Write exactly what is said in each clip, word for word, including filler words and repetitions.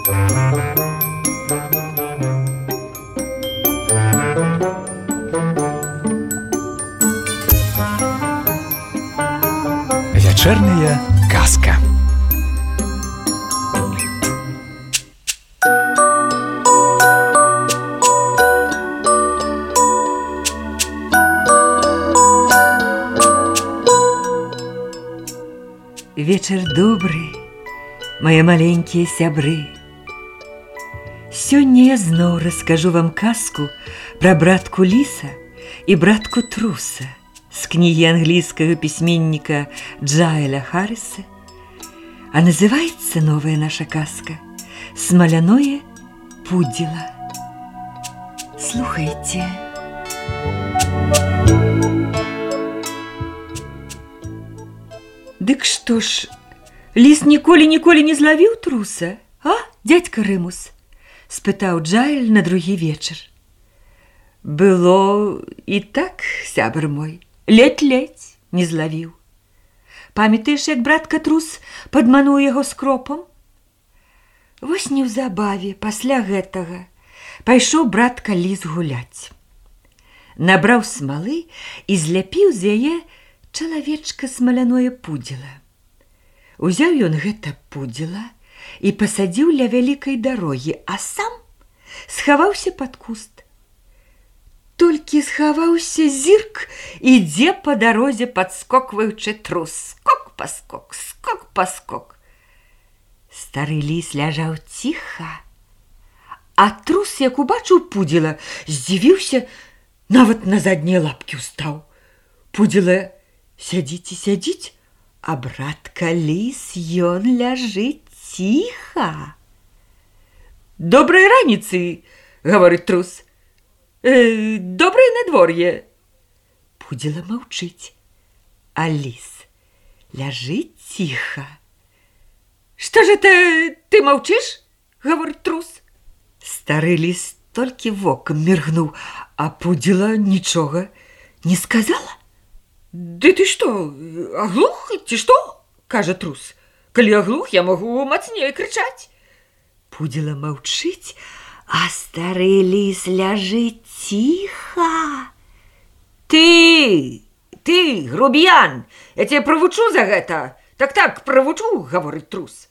Вячэрняя казка. Вечар добры, мае маленькія сябры. Сёння я зноў раскажу вам казку пра братку Ліса і братку Труса з кнігі англійскага пісьменніка Джаэля Харриса. А называецца новая наша казка «Смаляное пудзіла». Слухайце. Дык што ж, Ліс ніколі-ніколі не злавіў Труса, а, дядька Рымус? Спытаў Джаэль на другі вечар. Было і так, сябр мой, ледь-ледь не злавіў. Памятаеш, як братка Трус падмануў яго скропам? Вось неўзабаве пасля гэтага пайшоў братка Ліс гуляць. Набраў смалы і зляпіў з яе чалавечка смаляное пудзіла. Узяў ён гэта пудзіла і пасадзіў ля вялікай дарогі, а сам схаваўся пад куст. Толькі схаваўся, зірк, ідзе па дарозе, падскокваючы Трус. Скок-паскок, скок-паскок. Стары Ліс ляжаў ціха, а Трус, як убачыў пудзіла, здзівіўся, нават на заднія лапкі ўстаў. Пудзіла сядзіць і сядзіць, а братка Ліс, ён ляжыць ціха. Добрай раніцы, гаворыць Трус. Э, добрае надвор'е. Пудзіла маўчыць, а Ліс ляжыць ціха. Што ж это ты маўчыш, гаворыць Трус. Стары Ліс толькі вокам міргнуў, а пудзіла нічога не сказала. Ды ты што, аглух ці што? Кажа Трус. Калі аглух, я магу мацней крычаць. Пудзіла маўчыць, а стары Ліс ляжыць ціха. Ты, ты, грубіян, я цябе правучу за гэта. Так-так, правучу, гаворыць Трус.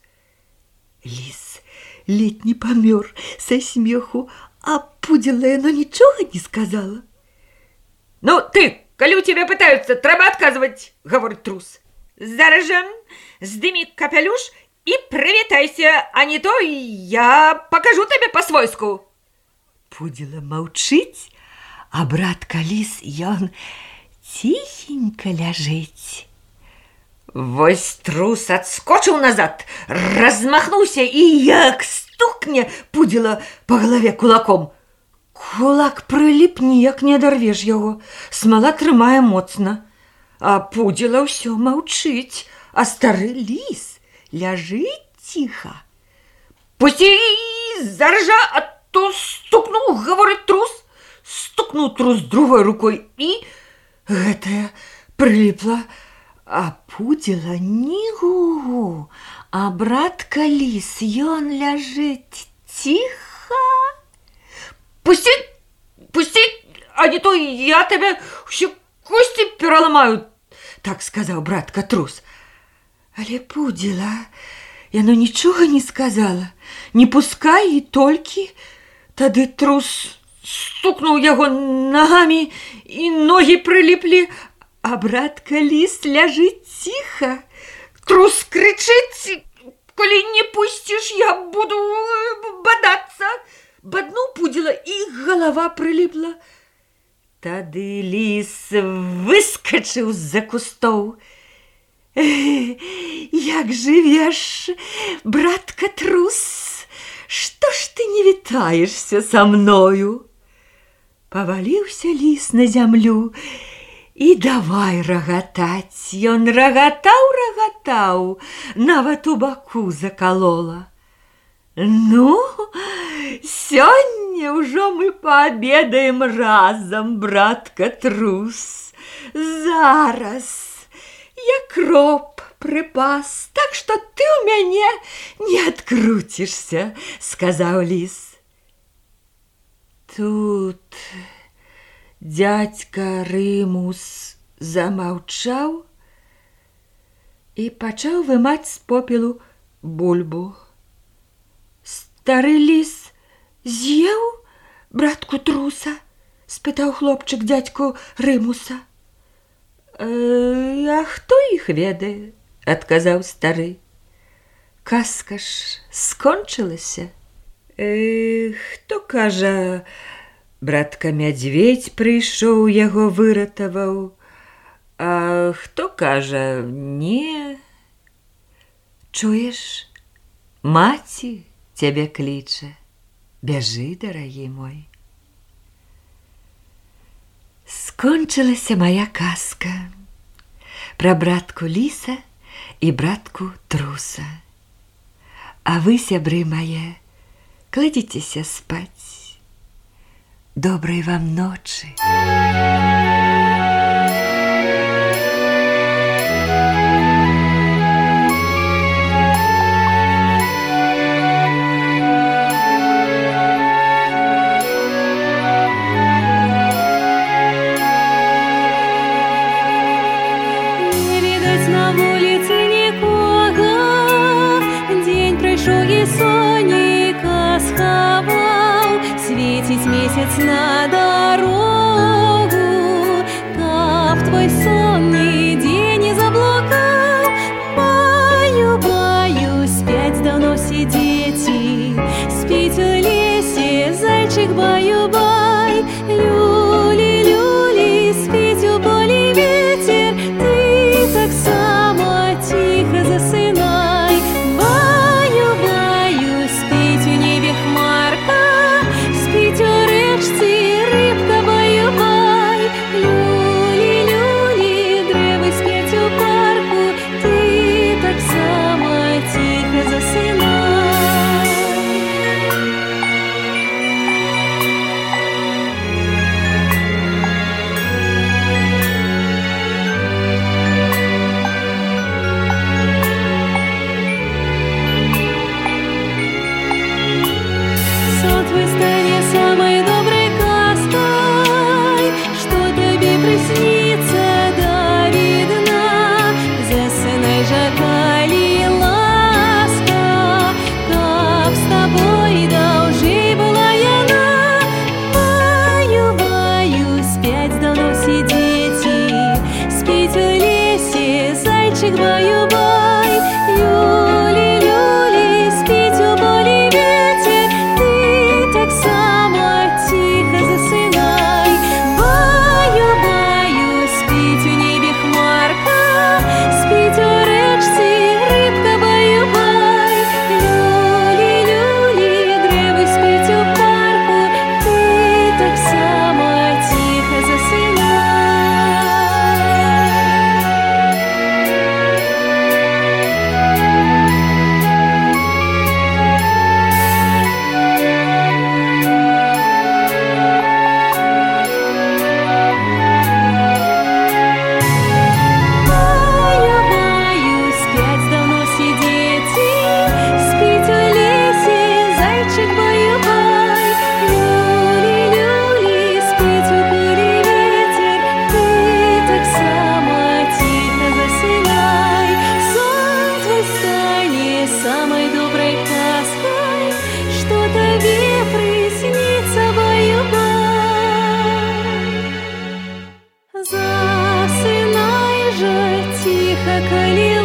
Ліс ледзь не памёр са смеху, а пудзіла яно нічога не сказала. Ну, ты, калі ў цябе пытаюцца, трэба адказваць, гаворыць Трус. Зараз жа здымі капялюш і прывітайся, а не то я пакажу табе па-свойску. Пудзіла маўчыць, а братка Ліс, ён ціхенька ляжыць. Вось Трус адскочыў назад, размахнуўся і як стукне пудзіла па галаве кулаком. Кулак прыліп, ніяк не адарвеш яго, смала трымае моцна. А пудзіла ўсё маўчыць, а стары Ліс ляжыць ціха. Пусці, заржа, а то стукнуў, гаворыць Трус. Стукнуў Трус другой рукой і гэтая прыліпла, а пудзіла нігу, а братка Ліс, ён ляжыць ціха. Пусці, пусці, а не то я табе ўсе косці пераламаю, так сказаў братка Трус. Але пудзіла, яно нічога не сказала, не пускай і толькі. Тады Трус стукнуў яго нагамі, і ногі прыліплі, а братка Ліс ляжыць ціха. Трус крычыць, калі не пусціш, я буду бадацца. Баднуў пудзіла, і галава прыліпла. Тады Ліс выскачыў з-за кустоў. Як жывеш, братка Трус? Што ж ты не вітаешся са мною? Паваліўся Ліс на зямлю і давай рагатаць. Ён рагатаў, рагатаў, нават у баку закалола. Ну, сёння ўжо мы паабедаем разам, братка Трус. Зараз я кроп припас, так што ты ў мяне не адкруцішся, сказаў ліс. Тут дзядзька Рымус замаўчаў і пачаў вымаць з попелу бульбу. Стары ліс з'еў братку Труса? Спытаў хлопчык дзядзьку Рымуса. А хто іх ведае? Адказаў стары. Казка ж скончылася. Хто кажа, братка Мядзведзь прыйшоў, яго выратаваў, а хто кажа, не. Чуеш, маці цябе кліча. Бяжы, дарагі мой. Скончылася моя казка пра братку Ліса і братку Труса. А вы, сябры мае, кладзіцеся спаць. Добрай вам ночы. Месяц на дорогу, каб твой сон нигде не заблукал. Баю, баю, спять давно все дети, спите в лесе, зайчик баю-бай. Люли, люли, спите в поле ветер, ты так само тихо засынай. Баю, баю, спить в небе хмарка, спить у речці рибка баю-бай. Люлі, люлі, древи спять у парку, ти так само тихо засинай. Сон твой станет самой доброй казкой, что тебе приснится до видна. Засынай же, коли ласка, как с тобой должей была яна. Баю, баю, спять давно все дети, спить в лесе, зайчик баю-бай. Люли, люли, спить у поле ветер, ты так само тихо засынай. Баю, баю, спить у небе хмарка, спить у речці рибка баю-бай. Люлі, люлі, древи спить у парку, ти так само тихо засинай. Баю-баю, спять давно все дети, спить в лесе, зайчик баю-бай. Люли, люли, спить у поле ветер, ты так само тихо засинай. Сон твой станет самой доброй казкой, что тебе приснится баю-бай. Засынай же тихо, коли